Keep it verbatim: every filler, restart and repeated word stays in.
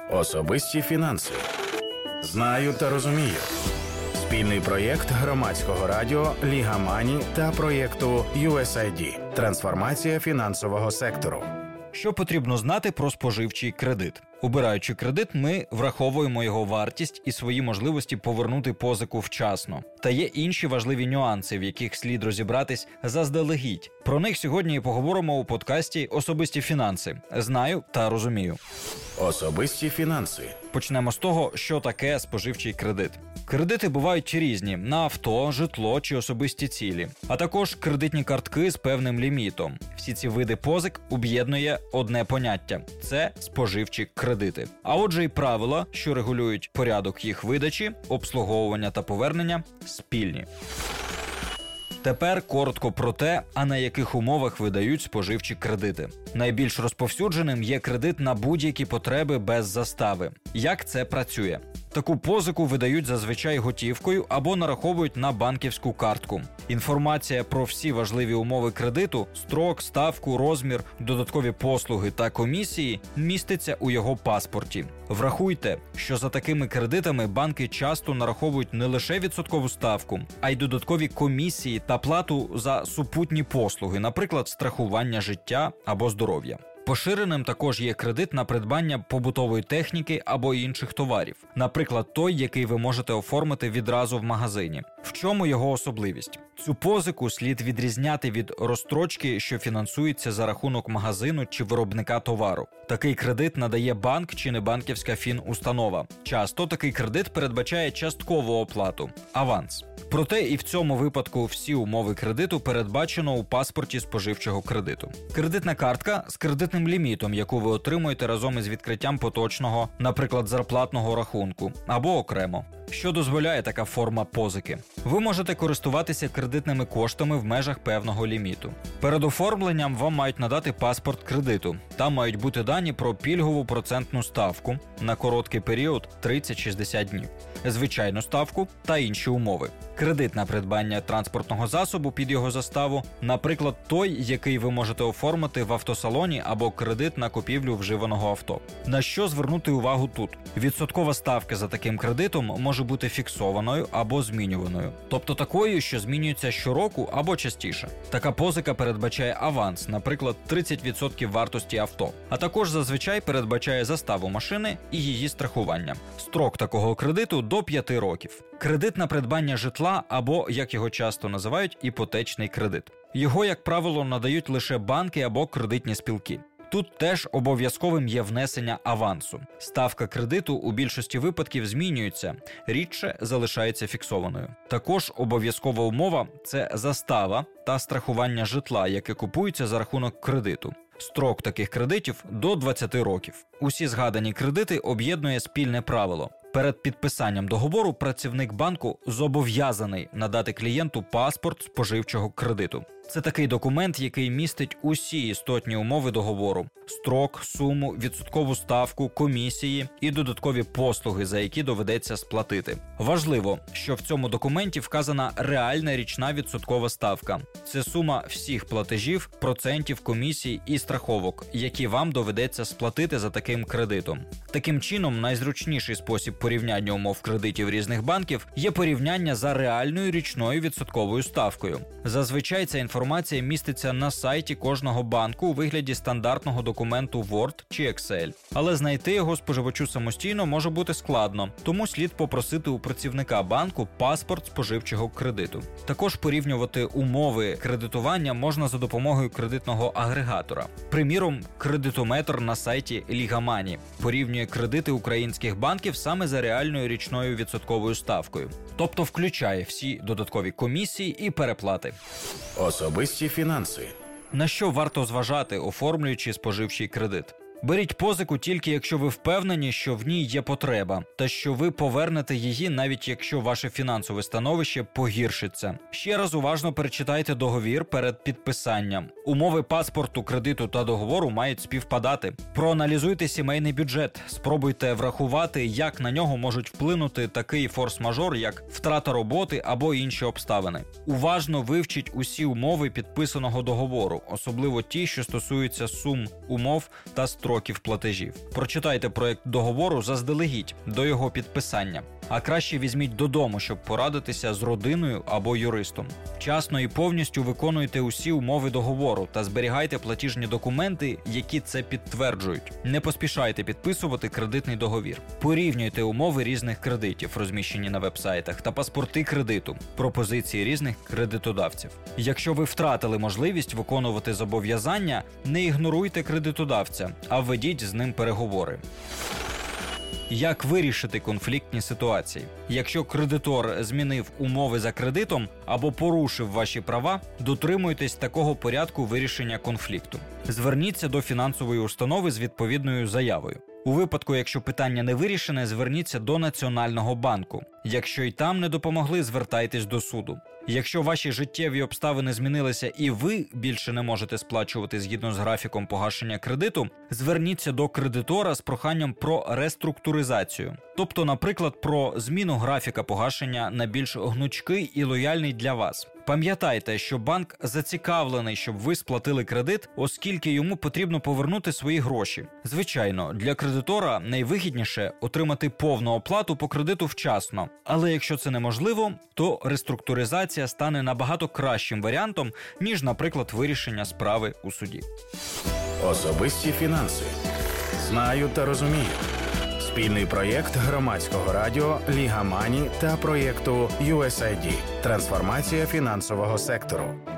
Особисті фінанси. Знаю та розумію. Спільний проєкт громадського радіо «Ліга Мані» та проєкту ю ес ай ді «Трансформація фінансового сектору». Що потрібно знати про споживчий кредит? Обираючи кредит, ми враховуємо його вартість і свої можливості повернути позику вчасно. Та є інші важливі нюанси, в яких слід розібратись заздалегідь. Про них сьогодні і поговоримо у подкасті «Особисті фінанси. Знаю та розумію». Особисті фінанси. Почнемо з того, що таке споживчий кредит. Кредити бувають різні – на авто, житло чи особисті цілі, а також кредитні картки з певним лімітом. Всі ці види позик об'єднує одне поняття – це споживчі кредити. А отже і правила, що регулюють порядок їх видачі, обслуговування та повернення – спільні. Тепер коротко про те, а на яких умовах видають споживчі кредити. Найбільш розповсюдженим є кредит на будь-які потреби без застави. Як це працює? Таку позику видають зазвичай готівкою або нараховують на банківську картку. Інформація про всі важливі умови кредиту – строк, ставку, розмір, додаткові послуги та комісії – міститься у його паспорті. Врахуйте, що за такими кредитами банки часто нараховують не лише відсоткову ставку, а й додаткові комісії та плату за супутні послуги, наприклад, страхування життя або здоров'я. Поширеним також є кредит на придбання побутової техніки або інших товарів. Наприклад, той, який ви можете оформити відразу в магазині. В чому його особливість? Цю позику слід відрізняти від розстрочки, що фінансується за рахунок магазину чи виробника товару. Такий кредит надає банк чи небанківська фінустанова. Часто такий кредит передбачає часткову оплату – аванс. Проте і в цьому випадку всі умови кредиту передбачено у паспорті споживчого кредиту. Кредитна картка з кредитним лімітом, яку ви отримуєте разом із відкриттям поточного, наприклад, зарплатного рахунку, або окремо. Що дозволяє така форма позики? Ви можете користуватися кредитними коштами в межах певного ліміту. Перед оформленням вам мають надати паспорт кредиту. Там мають бути дані про пільгову процентну ставку на короткий період тридцять-шістдесят днів, звичайну ставку та інші умови. Кредит на придбання транспортного засобу під його заставу, наприклад, той, який ви можете оформити в автосалоні, або кредит на купівлю вживаного авто. На що звернути увагу тут? Відсоткова ставка за таким кредитом може бути фіксованою або змінюваною, тобто такою, що змінюється щороку або частіше. Така позика передбачає аванс, наприклад, тридцять відсотків вартості авто, а також зазвичай передбачає заставу машини і її страхування. Строк такого кредиту до п'яти років. Кредит на придбання житла або, як його часто називають, іпотечний кредит. Його, як правило, надають лише банки або кредитні спілки. Тут теж обов'язковим є внесення авансу. Ставка кредиту у більшості випадків змінюється, рідше залишається фіксованою. Також обов'язкова умова – це застава та страхування житла, яке купується за рахунок кредиту. Строк таких кредитів – до двадцяти років. Усі згадані кредити об'єднує спільне правило. Перед підписанням договору працівник банку зобов'язаний надати клієнту паспорт споживчого кредиту. Це такий документ, який містить усі істотні умови договору – строк, суму, відсоткову ставку, комісії і додаткові послуги, за які доведеться сплатити. Важливо, що в цьому документі вказана реальна річна відсоткова ставка. Це сума всіх платежів, процентів, комісій і страховок, які вам доведеться сплатити за таким кредитом. Таким чином, найзручніший спосіб порівняння умов кредитів різних банків є порівняння за реальною річною відсотковою ставкою. Зазвичай ця інформація міститься на сайті кожного банку у вигляді стандартного документу Word чи Excel. Але знайти його споживачу самостійно може бути складно, тому слід попросити у працівника банку паспорт споживчого кредиту. Також порівнювати умови кредитування можна за допомогою кредитного агрегатора. Приміром, кредитометр на сайті «Ліга Мані» порівнює кредити українських банків саме за реальною річною відсотковою ставкою. Тобто включає всі додаткові комісії і переплати. Особисті фінанси. На що варто зважати, оформлюючи споживчий кредит? Беріть позику тільки якщо ви впевнені, що в ній є потреба, та що ви повернете її, навіть якщо ваше фінансове становище погіршиться. Ще раз уважно перечитайте договір перед підписанням. Умови паспорту, кредиту та договору мають співпадати. Проаналізуйте сімейний бюджет, спробуйте врахувати, як на нього можуть вплинути такий форс-мажор, як втрата роботи або інші обставини. Уважно вивчіть усі умови підписаного договору, особливо ті, що стосуються сум умов та строків строків платежів. Прочитайте проект договору заздалегідь до його підписання. А краще візьміть додому, щоб порадитися з родиною або юристом. Вчасно і повністю виконуйте усі умови договору та зберігайте платіжні документи, які це підтверджують. Не поспішайте підписувати кредитний договір. Порівнюйте умови різних кредитів, розміщені на вебсайтах, та паспорти кредиту, пропозиції різних кредитодавців. Якщо ви втратили можливість виконувати зобов'язання, не ігноруйте кредитодавця, а введіть з ним переговори. Як вирішити конфліктні ситуації? Якщо кредитор змінив умови за кредитом або порушив ваші права, дотримуйтесь такого порядку вирішення конфлікту. Зверніться до фінансової установи з відповідною заявою. У випадку, якщо питання не вирішене, зверніться до Національного банку. Якщо й там не допомогли, звертайтесь до суду. Якщо ваші життєві обставини змінилися і ви більше не можете сплачувати згідно з графіком погашення кредиту, зверніться до кредитора з проханням про реструктуризацію. Тобто, наприклад, про зміну графіка погашення на більш гнучкий і лояльний для вас. Пам'ятайте, що банк зацікавлений, щоб ви сплатили кредит, оскільки йому потрібно повернути свої гроші. Звичайно, для кредитора найвигідніше отримати повну оплату по кредиту вчасно. Але якщо це неможливо, то реструктуризація стане набагато кращим варіантом, ніж, наприклад, вирішення справи у суді. Особисті фінанси. Знаю та розумію. Спільний проєкт громадського радіо «Ліга Мані» та проєкту ю ес ай ді «Трансформація фінансового сектору».